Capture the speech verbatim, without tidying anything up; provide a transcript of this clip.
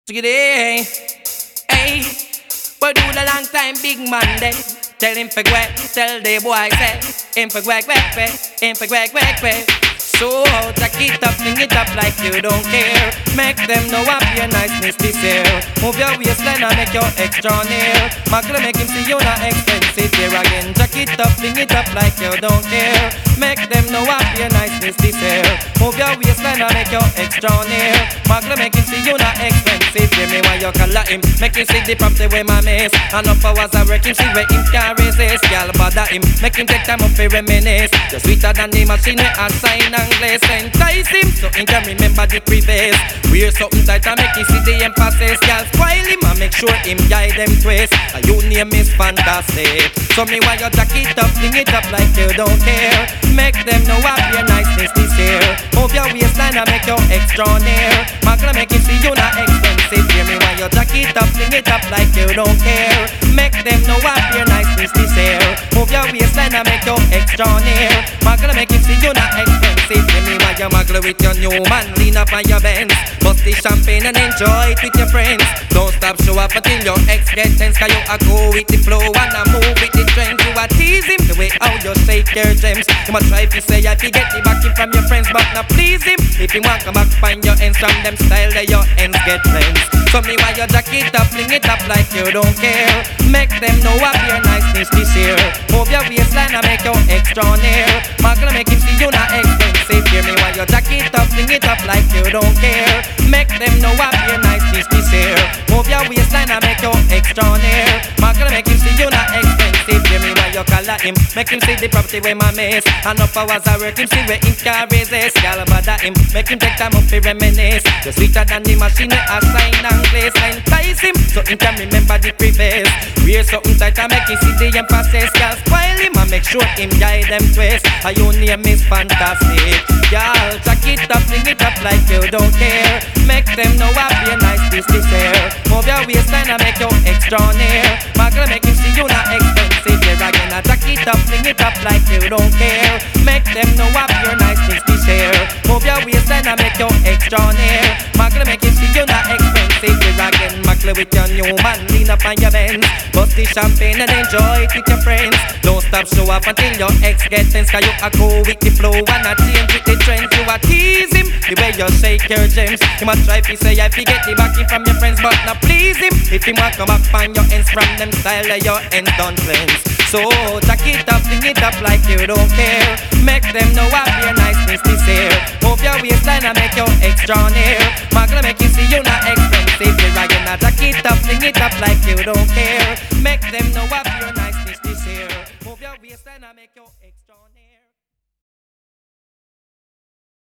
Today, hey, we do the long time big man day. Tell him for quack, tell the boy say, him for quack, quack, quack, him for quack, quack, quack. So jack it up, fling it up like you don't care. Make them know up your niceness this year. Move your waistline and make your extra near. Magla make him see you not expensive here again. Jack it up, fling it up like you don't care. Make them know up your niceness this year. Move your waistline and make your extra near. Magla make him see you not expensive. Give me why you call him. Make him see the property where my miss. And up hours I work him see where him can resist. Y'all bother him. Make him take time up for reminisce. You're sweeter than the machine with a sign and glaze. Entice him so he can remember the previous. Wear something tight and make him see the emphasis. Y'all spoil him and make sure him guide them twist. And your name is fantastic. So me why you jack it up, fling it up like you don't care. Make them know up your niceness this year. Move your waistline and make your extra near. Magla make him see you not expensive. Hear me why you jack it up, fling it up like you don't care. Make them know up your niceness this year. Move your waistline and make your extra near. Magla make him see you not expensive. Hear me why you magla with your new man. Lean up on your Benz. Bust the champagne and enjoy it with your friends. Don't stop show up until your ex get tense. Cause you a go with the flow and a move with the trends. You a tease him the way how you shake your gems. You must try to say I fi get the backing from your friends, but not please him. If you want come back find your ends from them style that your ends get friends. So me why you jack it up, fling it up like you don't care. Make them know up your niceness this year. Move your waistline and make your extra near. Magla make him see you not expensive. Hear me why you jack it up, fling it up like you don't care. Make them know up your niceness this year. Move your waistline and make your extra near. Magla make him see you not expensive. Hear me why you call him. Make him see the property where my miss. And up hours I work him see where him can resist. Y'all bother him. Make him take time up to reminisce. You're sweeter than the machine with a sign and glaze. Entice him so he can remember the previous. Wear something tight and make him see the emphasis. Y'all spoil him and make sure him guide them twist. And your name is fantastic. Y'all jack it up, fling it up like you don't care. Make them know up your nice this this year. Move your waistline and make your extra near. Magla make him see you not expensive. Here again I jack it up, fling it up like you don't care. Make them know up your nice this this year. Move your waistline and make your extra near. Magla make him see you not expensive. Here again Magla with your new man. Lean up on your Benz. Bust the champagne and enjoy it with your friends. Don't stop show up until your ex gets tense. Cause you a go with the flow and a change with the trends. You a tease him the way you shake your gems. You must try to say I forget the backing from your friends, but not please him. If he want come back find your ends from them style that your ends don't cleanse. So jack it up, fling it up like you don't care. Make them know up your niceness this year. Move your waistline and make your extra near. Magla make him see you not expensive. Here again I jack it up, fling it up like you don't care. Make them know up your niceness this year. Move your waistline and make your extra